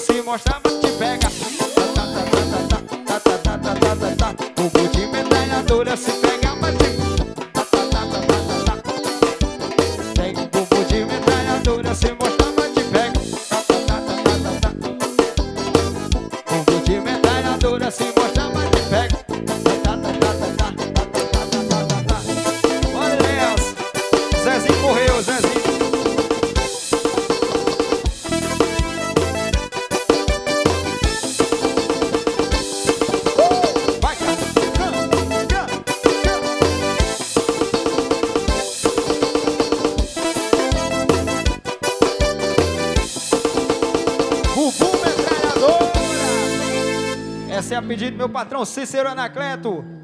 se mostrar, mas te pega. Bumbum de metralhadora se pega, mas te tem bumbum de metralhadora se mostrar, mas te pega. Bumbum de metralhadora se mostrar, mas te pega. Olha essa, Zezinho morreu, Zezinho. Bumbum metralhadora. Essa é a pedido do meu patrão Cícero Anacleto.